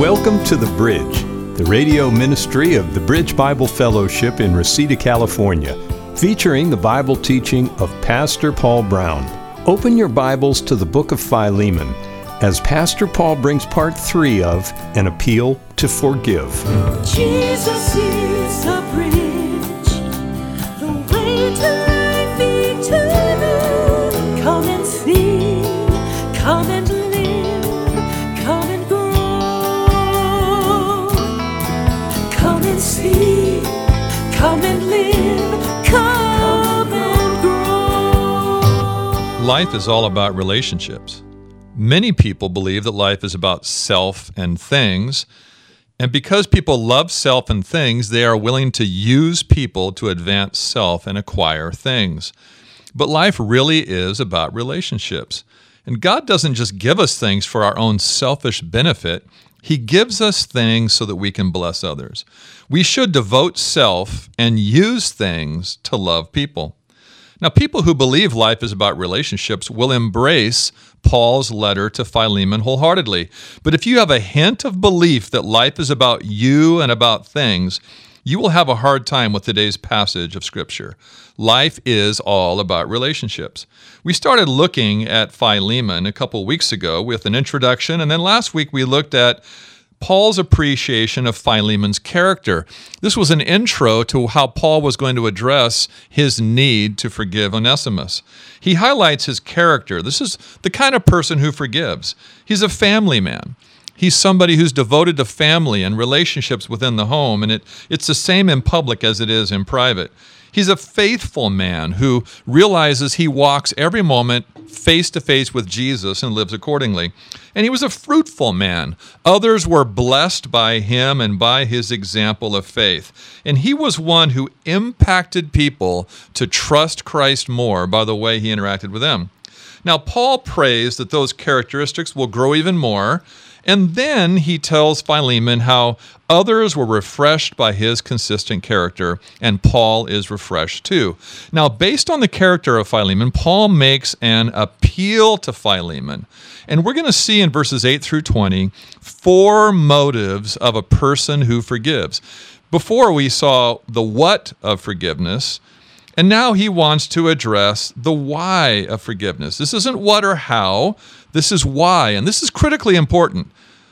Welcome to The Bridge, the radio ministry of the Bridge Bible Fellowship in Reseda, California, featuring the Bible teaching of Pastor Paul Brown. Open your Bibles to the book of Philemon as Pastor Paul brings part 3 of An Appeal to Forgive. Jesus is the bridge, the way to life eternal. Come and see, come and live, come and grow. Come and see, come and live, come and grow. Life is all about relationships. Many people believe that life is about self and things, and because people love self and things, they are willing to use people to advance self and acquire things. But life really is about relationships. And God doesn't just give us things for our own selfish benefit. He gives us things so that we can bless others. We should devote self and use things to love people. Now, people who believe life is about relationships will embrace Paul's letter to Philemon wholeheartedly. But if you have a hint of belief that life is about you and about things, you will have a hard time with today's passage of Scripture. Life is all about relationships. We started looking at Philemon a couple weeks ago with an introduction, and then last week we looked at Paul's appreciation of Philemon's character. This was an intro to how Paul was going to address his need to forgive Onesimus. He highlights his character. This is the kind of person who forgives. He's a family man. He's somebody who's devoted to family and relationships within the home, and it's the same in public as it is in private. He's a faithful man who realizes he walks every moment face to face with Jesus and lives accordingly. And he was a fruitful man. Others were blessed by him and by his example of faith. And he was one who impacted people to trust Christ more by the way he interacted with them. Now, Paul prays that those characteristics will grow even more. And then he tells Philemon how others were refreshed by his consistent character, and Paul is refreshed too. Now, based on the character of Philemon, Paul makes an appeal to Philemon. And we're going to see in verses 8 through 20 4 motives of a person who forgives. Before we saw the what of forgiveness, and now he wants to address the why of forgiveness. This isn't what or how, this is why, and this is critically important.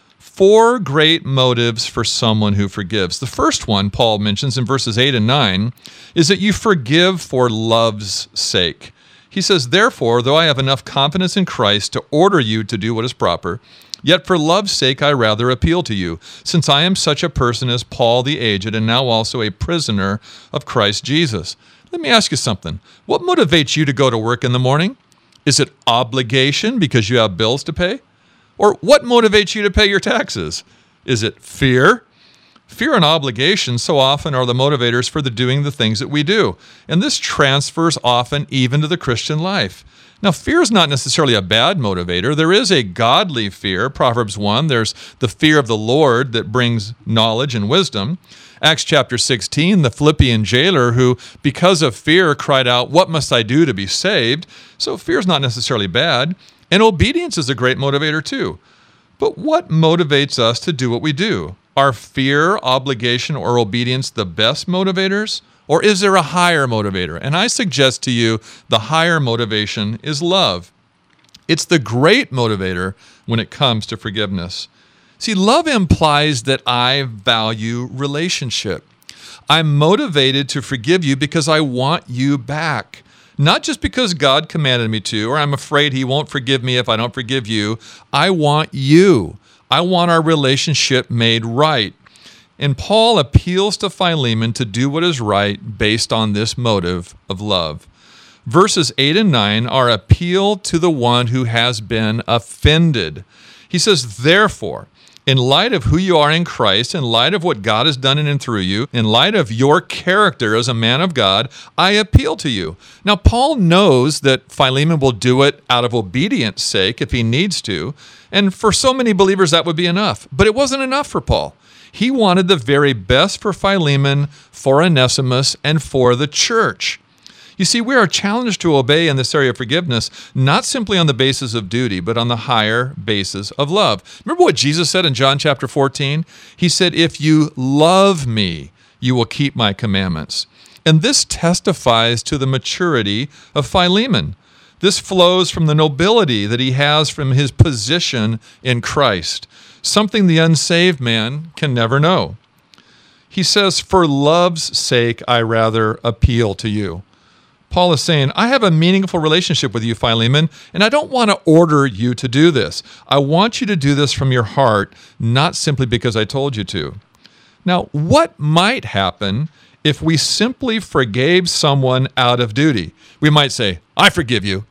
4 great motives for someone who forgives. The first one, Paul mentions in verses 8 and 9, is that you forgive for love's sake. He says, therefore, though I have enough confidence in Christ to order you to do what is proper, yet for love's sake I rather appeal to you, since I am such a person as Paul the aged, and now also a prisoner of Christ Jesus. Let me ask you something. What motivates you to go to work in the morning? Is it obligation because you have bills to pay? Or what motivates you to pay your taxes? Is it fear? Fear and obligation so often are the motivators for doing the things that we do. And this transfers often even to the Christian life. Now, fear is not necessarily a bad motivator. There is a godly fear. Proverbs 1, there's the fear of the Lord that brings knowledge and wisdom. Acts chapter 16, the Philippian jailer who, because of fear, cried out, "What must I do to be saved?" So fear is not necessarily bad. And obedience is a great motivator too. But what motivates us to do what we do? Are fear, obligation, or obedience the best motivators? Or is there a higher motivator? And I suggest to you the higher motivation is love. It's the great motivator when it comes to forgiveness. See, love implies that I value relationship. I'm motivated to forgive you because I want you back. Not just because God commanded me to, or I'm afraid he won't forgive me if I don't forgive you. I want you. I want our relationship made right. And Paul appeals to Philemon to do what is right based on this motive of love. Verses 8 and 9 are appeal to the one who has been offended. He says, therefore, in light of who you are in Christ, in light of what God has done in and through you, in light of your character as a man of God, I appeal to you. Now, Paul knows that Philemon will do it out of obedience sake if he needs to, and for so many believers that would be enough. But it wasn't enough for Paul. He wanted the very best for Philemon, for Onesimus, and for the church. You see, we are challenged to obey in this area of forgiveness, not simply on the basis of duty, but on the higher basis of love. Remember what Jesus said in John chapter 14? He said, if you love me, you will keep my commandments. And this testifies to the maturity of Philemon. This flows from the nobility that he has from his position in Christ, something the unsaved man can never know. He says, for love's sake, I rather appeal to you. Paul is saying, I have a meaningful relationship with you, Philemon, and I don't want to order you to do this. I want you to do this from your heart, not simply because I told you to. Now, what might happen if we simply forgave someone out of duty? We might say, I forgive you.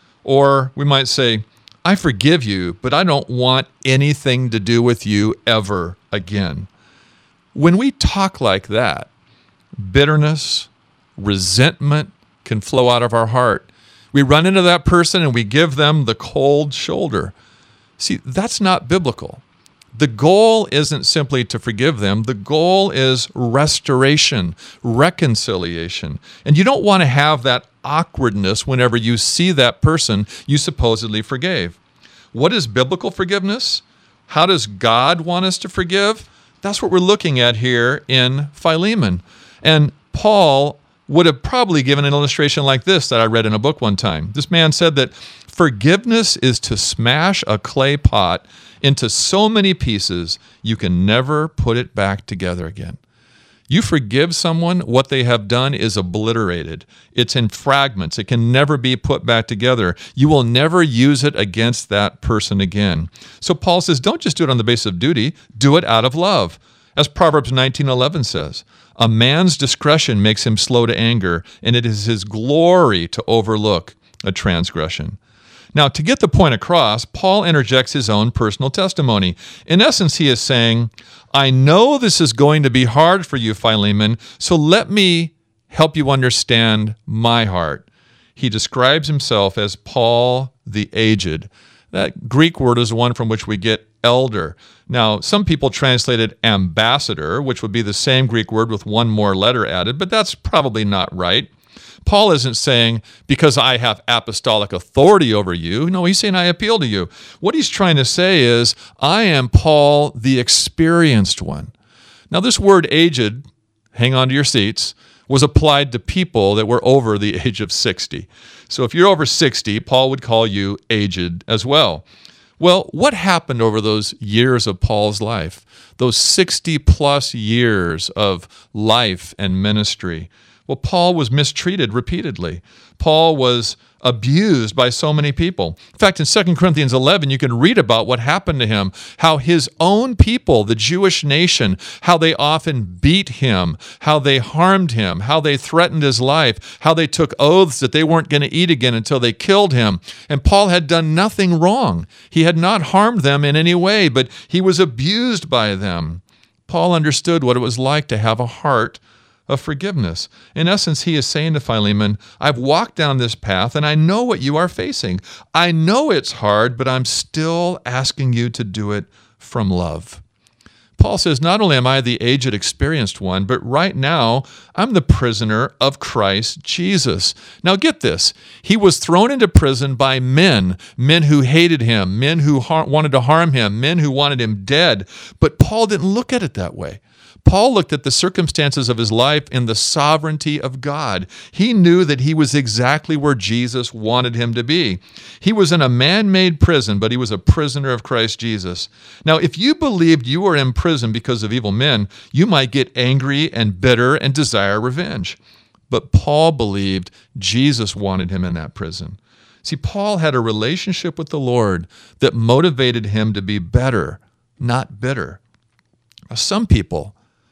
Or we might say, I forgive you, but I don't want anything to do with you ever again. When we talk like that, bitterness, resentment can flow out of our heart. We run into that person and we give them the cold shoulder. See, that's not biblical. The goal isn't simply to forgive them. The goal is restoration, reconciliation. And you don't want to have that awkwardness whenever you see that person you supposedly forgave. What is biblical forgiveness? How does God want us to forgive? That's what we're looking at here in Philemon. And Paul would have probably given an illustration like this that I read in a book one time. This man said that forgiveness is to smash a clay pot into so many pieces you can never put it back together again. You forgive someone, what they have done is obliterated. It's in fragments. It can never be put back together. You will never use it against that person again. So Paul says, don't just do it on the basis of duty, do it out of love. As Proverbs 19:11 says, a man's discretion makes him slow to anger, and it is his glory to overlook a transgression. Now, to get the point across, Paul interjects his own personal testimony. In essence, he is saying, I know this is going to be hard for you, Philemon, so let me help you understand my heart. He describes himself as Paul the aged. That Greek word is one from which we get elder. Now, some people translated ambassador, which would be the same Greek word with one more letter added, but that's probably not right. Paul isn't saying, because I have apostolic authority over you. No, he's saying, I appeal to you. What he's trying to say is, I am Paul, the experienced one. Now, this word aged, hang on to your seats, was applied to people that were over the age of 60. So if you're over 60, Paul would call you aged as well. Well, what happened over those years of Paul's life? Those 60-plus years of life and ministry? Well, Paul was mistreated repeatedly. Paul was abused by so many people. In fact, in 2 Corinthians 11, you can read about what happened to him, how his own people, the Jewish nation, how they often beat him, how they harmed him, how they threatened his life, how they took oaths that they weren't going to eat again until they killed him. And Paul had done nothing wrong. He had not harmed them in any way, but he was abused by them. Paul understood what it was like to have a heart of forgiveness. In essence, he is saying to Philemon, I've walked down this path and I know what you are facing. I know it's hard, but I'm still asking you to do it from love. Paul says, not only am I the aged, experienced one, but right now I'm the prisoner of Christ Jesus. Now get this. He was thrown into prison by men who hated him, men who wanted to harm him, men who wanted him dead. But Paul didn't look at it that way. Paul looked at the circumstances of his life in the sovereignty of God. He knew that he was exactly where Jesus wanted him to be. He was in a man-made prison, but he was a prisoner of Christ Jesus. Now, if you believed you were in prison because of evil men, you might get angry and bitter and desire revenge. But Paul believed Jesus wanted him in that prison. See, Paul had a relationship with the Lord that motivated him to be better, not bitter. Now, some people,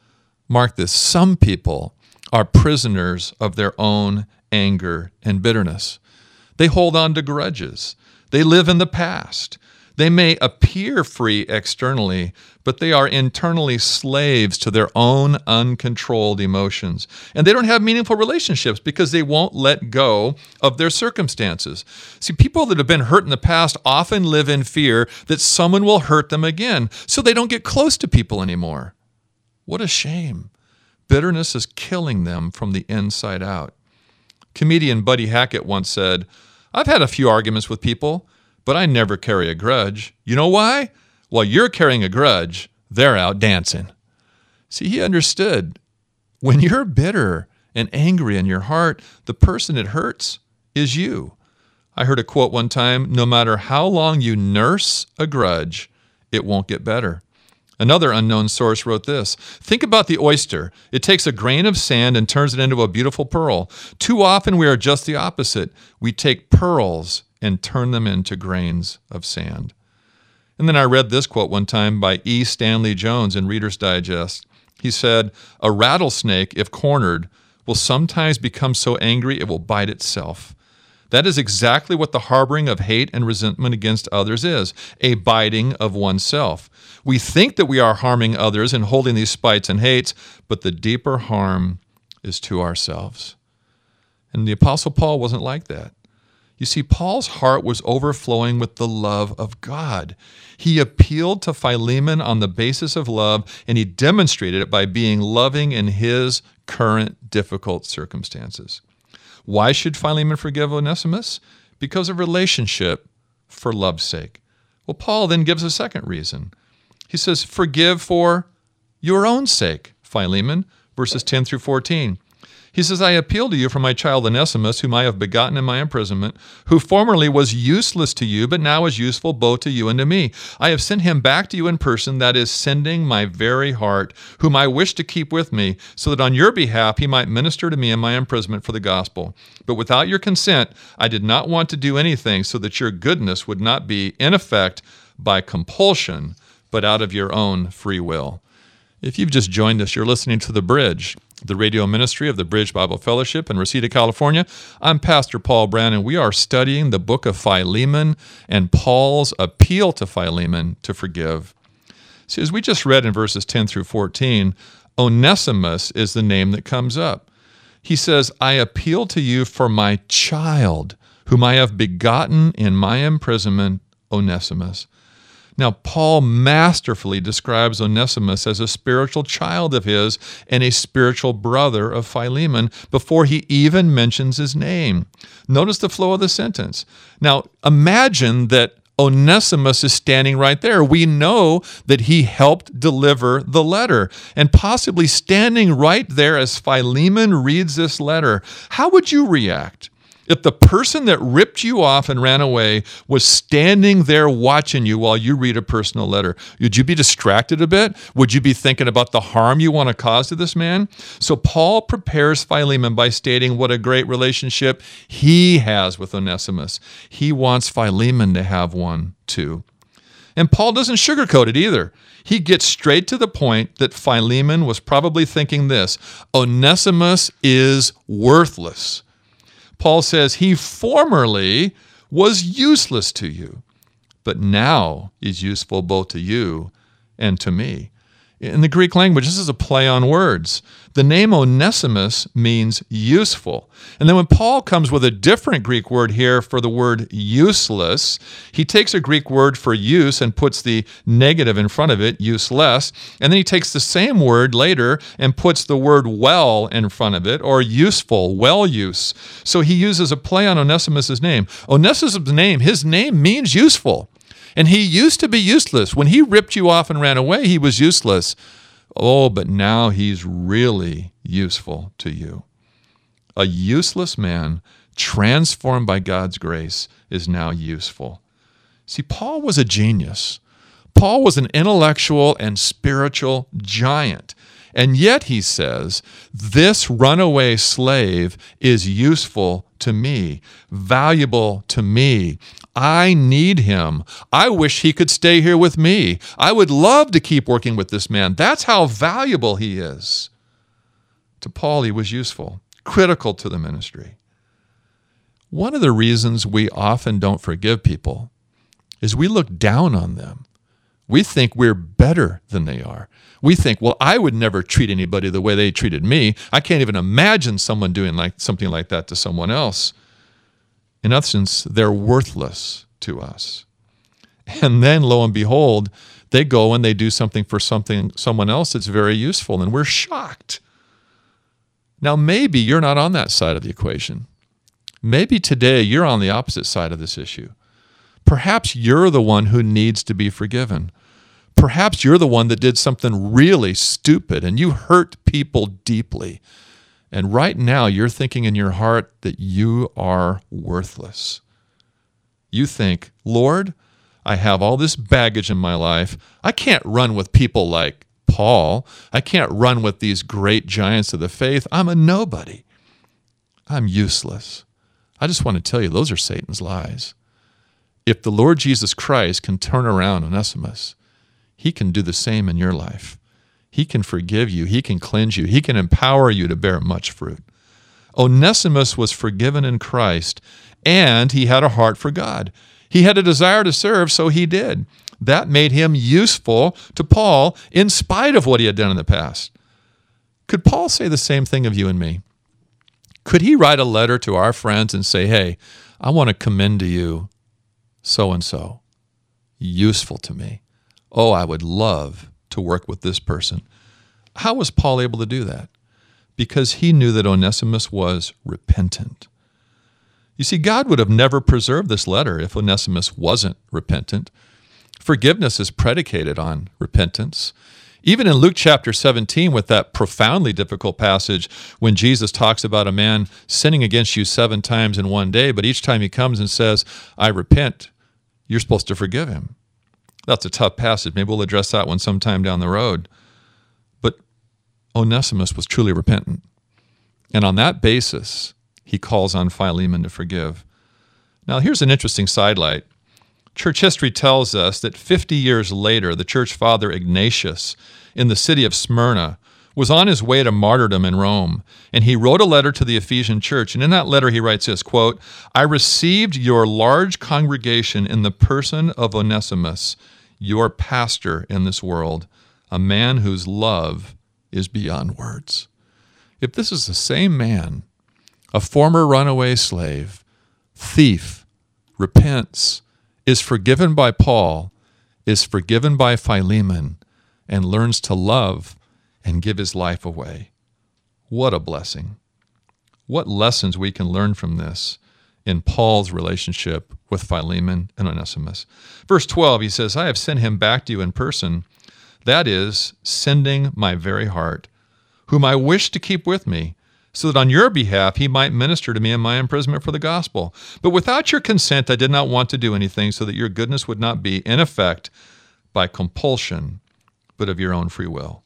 mark this, some people are prisoners of their own anger and bitterness. They hold on to grudges. They live in the past. They may appear free externally, but they are internally slaves to their own uncontrolled emotions. And they don't have meaningful relationships because they won't let go of their circumstances. See, people that have been hurt in the past often live in fear that someone will hurt them again, so they don't get close to people anymore. What a shame. Bitterness is killing them from the inside out. Comedian Buddy Hackett once said, "I've had a few arguments with people, but I never carry a grudge. You know why? While you're carrying a grudge, they're out dancing." See, he understood. When you're bitter and angry in your heart, the person it hurts is you. I heard a quote one time, "No matter how long you nurse a grudge, it won't get better." Another unknown source wrote this: "Think about the oyster. It takes a grain of sand and turns it into a beautiful pearl. Too often we are just the opposite. We take pearls and turn them into grains of sand." And then I read this quote one time by E. Stanley Jones in Reader's Digest. He said, "A rattlesnake, if cornered, will sometimes become so angry it will bite itself. That is exactly what the harboring of hate and resentment against others is, a biting of oneself. We think that we are harming others and holding these spites and hates, but the deeper harm is to ourselves." And the Apostle Paul wasn't like that. You see, Paul's heart was overflowing with the love of God. He appealed to Philemon on the basis of love, and he demonstrated it by being loving in his current difficult circumstances. Why should Philemon forgive Onesimus? Because of relationship, for love's sake. Well, Paul then gives a second reason. He says, "Forgive for your own sake," Philemon, verses 10 through 14. He says, "I appeal to you for my child Onesimus, whom I have begotten in my imprisonment, who formerly was useless to you, but now is useful both to you and to me. I have sent him back to you in person, that is, sending my very heart, whom I wish to keep with me, so that on your behalf he might minister to me in my imprisonment for the gospel. But without your consent, I did not want to do anything so that your goodness would not be in effect by compulsion, but out of your own free will." If you've just joined us, you're listening to The Bridge, the radio ministry of the Bridge Bible Fellowship in Reseda, California. I'm Pastor Paul Brown, and we are studying the book of Philemon and Paul's appeal to Philemon to forgive. See, as we just read in verses 10 through 14, Onesimus is the name that comes up. He says, "I appeal to you for my child, whom I have begotten in my imprisonment, Onesimus." Now, Paul masterfully describes Onesimus as a spiritual child of his and a spiritual brother of Philemon before he even mentions his name. Notice the flow of the sentence. Now, imagine that Onesimus is standing right there. We know that he helped deliver the letter, and possibly standing right there as Philemon reads this letter. How would you react if the person that ripped you off and ran away was standing there watching you while you read a personal letter? Would you be distracted a bit? Would you be thinking about the harm you want to cause to this man? So Paul prepares Philemon by stating what a great relationship he has with Onesimus. He wants Philemon to have one too. And Paul doesn't sugarcoat it either. He gets straight to the point that Philemon was probably thinking this: Onesimus is worthless. Paul says he formerly was useless to you, but now is useful both to you and to me. In the Greek language, this is a play on words. The name Onesimus means useful. And then when Paul comes with a different Greek word here for the word useless, he takes a Greek word for use and puts the negative in front of it, useless. And then he takes the same word later and puts the word well in front of it, or useful, well use. So he uses a play on Onesimus' name. Onesimus' name, his name means useful. And he used to be useless. When he ripped you off and ran away, he was useless. Oh, but now he's really useful to you. A useless man, transformed by God's grace, is now useful. See, Paul was a genius. Paul was an intellectual and spiritual giant. And yet, he says, this runaway slave is useful to me, valuable to me. I need him. I wish he could stay here with me. I would love to keep working with this man. That's how valuable he is. To Paul, he was useful, critical to the ministry. One of the reasons we often don't forgive people is we look down on them. We think we're better than they are. We think, well, I would never treat anybody the way they treated me. I can't even imagine someone doing something like that to someone else. In essence, they're worthless to us. And then, lo and behold, they go and they do something for someone else that's very useful, and we're shocked. Now, maybe you're not on that side of the equation. Maybe today you're on the opposite side of this issue. Perhaps you're the one who needs to be forgiven. Perhaps you're the one that did something really stupid and you hurt people deeply. And right now you're thinking in your heart that you are worthless. You think, Lord, I have all this baggage in my life. I can't run with people like Paul. I can't run with these great giants of the faith. I'm a nobody. I'm useless. I just want to tell you, those are Satan's lies. If the Lord Jesus Christ can turn around Onesimus, he can do the same in your life. He can forgive you. He can cleanse you. He can empower you to bear much fruit. Onesimus was forgiven in Christ, and he had a heart for God. He had a desire to serve, so he did. That made him useful to Paul in spite of what he had done in the past. Could Paul say the same thing of you and me? Could he write a letter to our friends and say, hey, I want to commend to you so-and-so, useful to me. Oh, I would love to work with this person. How was Paul able to do that? Because he knew that Onesimus was repentant. You see, God would have never preserved this letter if Onesimus wasn't repentant. Forgiveness is predicated on repentance. Even in Luke chapter 17, with that profoundly difficult passage when Jesus talks about a man sinning against you 7 times in one day, but each time he comes and says, I repent, you're supposed to forgive him. That's a tough passage. Maybe we'll address that one sometime down the road. But Onesimus was truly repentant. And on that basis, he calls on Philemon to forgive. Now, here's an interesting sidelight. Church history tells us that 50 years later, the church father Ignatius in the city of Smyrna was on his way to martyrdom in Rome, and he wrote a letter to the Ephesian church, and in that letter he writes this, quote, I received your large congregation in the person of Onesimus, your pastor in this world, a man whose love is beyond words. If this is the same man, a former runaway slave, thief, repents, is forgiven by Paul, is forgiven by Philemon, and learns to love and give his life away. What a blessing. What lessons we can learn from this in Paul's relationship with Philemon and Onesimus. Verse 12, he says, I have sent him back to you in person, that is, sending my very heart, whom I wish to keep with me, so that on your behalf he might minister to me in my imprisonment for the gospel. But without your consent I did not want to do anything, so that your goodness would not be in effect by compulsion, but of your own free will.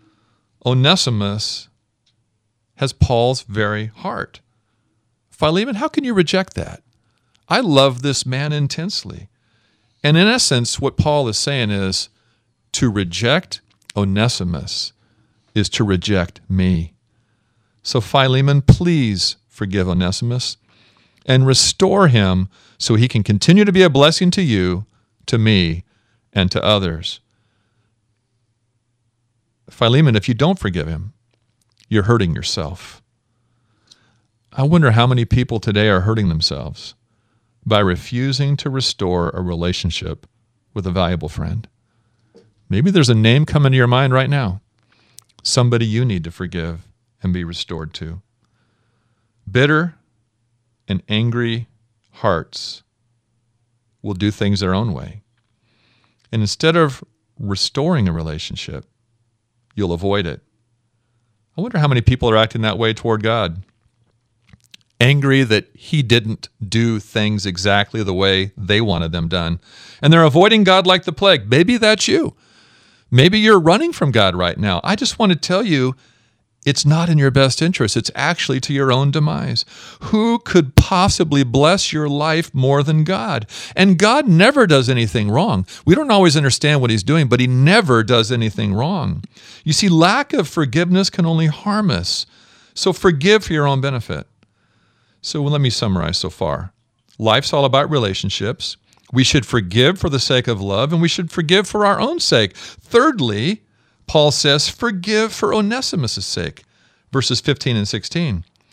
Onesimus has Paul's very heart. Philemon, how can you reject that? I love this man intensely. And in essence, what Paul is saying is, to reject Onesimus is to reject me. So Philemon, please forgive Onesimus and restore him so he can continue to be a blessing to you, to me, and to others. Philemon, if you don't forgive him, you're hurting yourself. I wonder how many people today are hurting themselves by refusing to restore a relationship with a valuable friend. Maybe there's a name coming to your mind right now. Somebody you need to forgive and be restored to. Bitter and angry hearts will do things their own way. And instead of restoring a relationship, you'll avoid it. I wonder how many people are acting that way toward God. Angry that he didn't do things exactly the way they wanted them done. And they're avoiding God like the plague. Maybe that's you. Maybe you're running from God right now. I just want to tell you, it's not in your best interest. It's actually to your own demise. Who could possibly bless your life more than God? And God never does anything wrong. We don't always understand what he's doing, but he never does anything wrong. You see, lack of forgiveness can only harm us. So forgive for your own benefit. So let me summarize so far. Life's all about relationships. We should forgive for the sake of love, and we should forgive for our own sake. Thirdly, Paul says, forgive for Onesimus' sake, verses 15 and 16.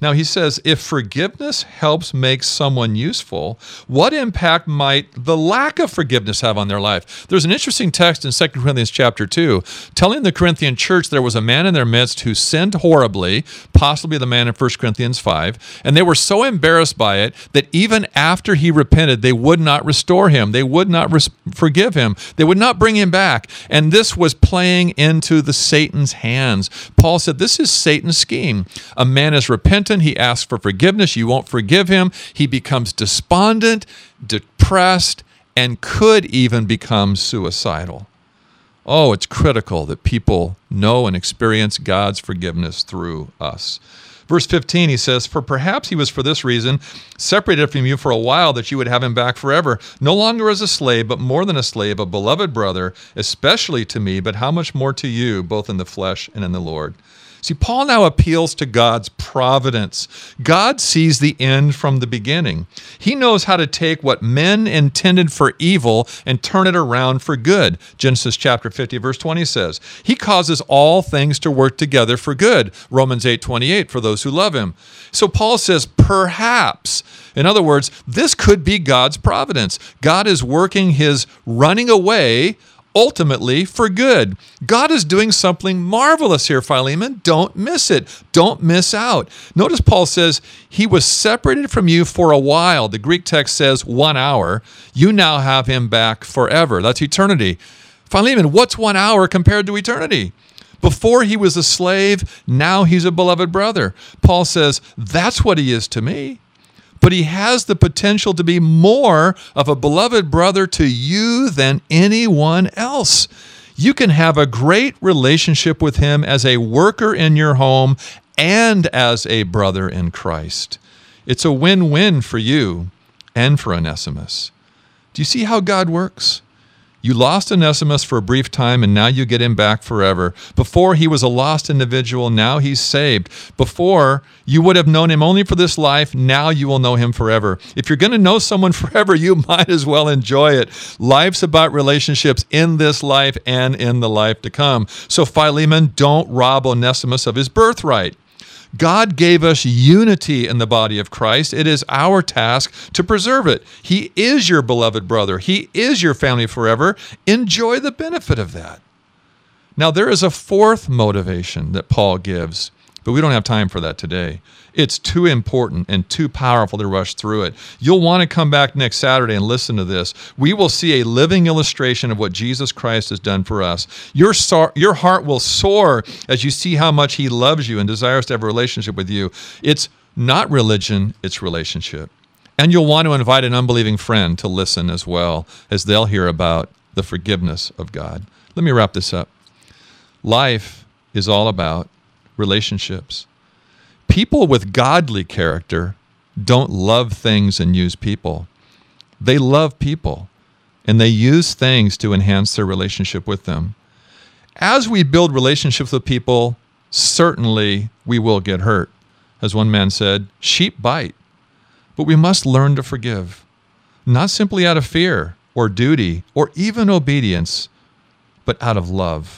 Now he says, if forgiveness helps make someone useful, what impact might the lack of forgiveness have on their life? There's an interesting text in 2 Corinthians chapter 2 telling the Corinthian church there was a man in their midst who sinned horribly, possibly the man in 1 Corinthians 5, and they were so embarrassed by it that even after he repented, they would not restore him. They would not forgive him. They would not bring him back. And this was playing into the Satan's hands. Paul said, this is Satan's scheme. A man is repentant. He asks for forgiveness. You won't forgive him. He becomes despondent, depressed, and could even become suicidal. Oh, it's critical that people know and experience God's forgiveness through us. Verse 15, he says, for perhaps he was for this reason separated from you for a while, that you would have him back forever, no longer as a slave, but more than a slave, a beloved brother, especially to me, but how much more to you, both in the flesh and in the Lord. See, Paul now appeals to God's providence. God sees the end from the beginning. He knows how to take what men intended for evil and turn it around for good. Genesis chapter 50, verse 20 says, he causes all things to work together for good. Romans 8:28, for those who love him. So Paul says, perhaps. In other words, this could be God's providence. God is working his running away ultimately for good. God is doing something marvelous here, Philemon. Don't miss it. Don't miss out. Notice Paul says, he was separated from you for a while. The Greek text says 1 hour. You now have him back forever. That's eternity. Philemon, what's 1 hour compared to eternity? Before he was a slave, now he's a beloved brother. Paul says, that's what he is to me. But he has the potential to be more of a beloved brother to you than anyone else. You can have a great relationship with him as a worker in your home and as a brother in Christ. It's a win-win for you and for Onesimus. Do you see how God works? You lost Onesimus for a brief time, and now you get him back forever. Before, he was a lost individual. Now he's saved. Before, you would have known him only for this life. Now you will know him forever. If you're going to know someone forever, you might as well enjoy it. Life's about relationships in this life and in the life to come. So Philemon, don't rob Onesimus of his birthright. God gave us unity in the body of Christ. It is our task to preserve it. He is your beloved brother. He is your family forever. Enjoy the benefit of that. Now, there is a fourth motivation that Paul gives, but we don't have time for that today. It's too important and too powerful to rush through it. You'll want to come back next Saturday and listen to this. We will see a living illustration of what Jesus Christ has done for us. Your heart will soar as you see how much he loves you and desires to have a relationship with you. It's not religion, it's relationship. And you'll want to invite an unbelieving friend to listen as well, as they'll hear about the forgiveness of God. Let me wrap this up. Life is all about relationships. People with godly character don't love things and use people. They love people, and they use things to enhance their relationship with them. As we build relationships with people, certainly we will get hurt. As one man said, sheep bite. But we must learn to forgive, not simply out of fear or duty or even obedience, but out of love.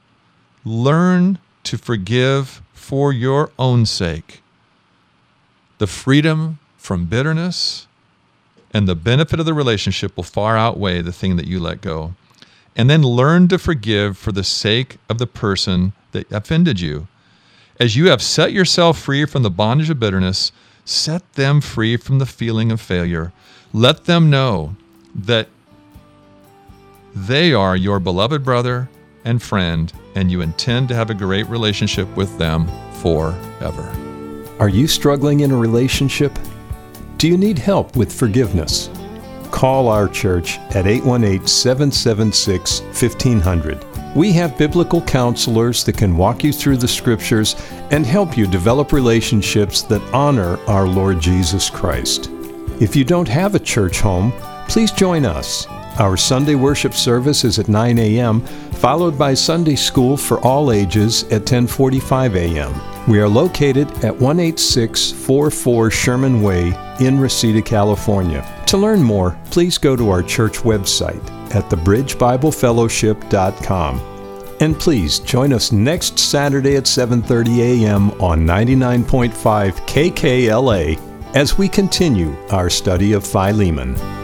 Learn to forgive for your own sake. The freedom from bitterness and the benefit of the relationship will far outweigh the thing that you let go. And then learn to forgive for the sake of the person that offended you. As you have set yourself free from the bondage of bitterness, set them free from the feeling of failure. Let them know that they are your beloved brother and friend, and you intend to have a great relationship with them forever. Are you struggling in a relationship? Do you need help with forgiveness? Call our church at 818-776-1500. We have biblical counselors that can walk you through the scriptures and help you develop relationships that honor our Lord Jesus Christ. If you don't have a church home, please join us. Our Sunday worship service is at 9 a.m., followed by Sunday school for all ages at 10:45 a.m. We are located at 18644 Sherman Way in Reseda, California. To learn more, please go to our church website at thebridgebiblefellowship.com. And please join us next Saturday at 7:30 a.m. on 99.5 KKLA as we continue our study of Philemon.